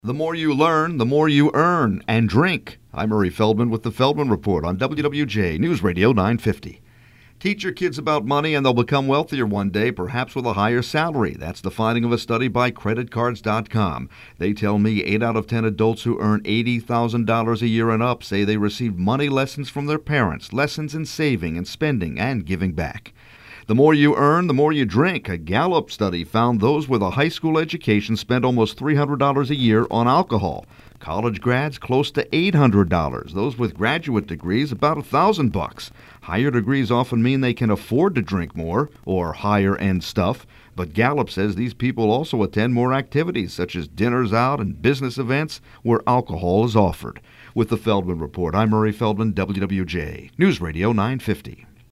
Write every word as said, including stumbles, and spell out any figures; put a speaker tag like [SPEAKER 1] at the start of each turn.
[SPEAKER 1] The more you learn, the more you earn and drink. I'm Murray Feldman with the Feldman Report on W W J News Radio nine fifty. Teach your kids about money and they'll become wealthier one day, perhaps with a higher salary. That's the finding of a study by credit cards dot com. They tell me eight out of ten adults who earn eighty thousand dollars a year and up say they received money lessons from their parents, lessons in saving and spending and giving back. The more you earn, the more you drink. A Gallup study found those with a high school education spend almost three hundred dollars a year on alcohol. College grads close to eight hundred dollars. Those with graduate degrees about one thousand bucks. Higher degrees often mean they can afford to drink more or higher-end stuff. But Gallup says these people also attend more activities such as dinners out and business events where alcohol is offered. With the Feldman Report, I'm Murray Feldman, W W J News Radio nine fifty.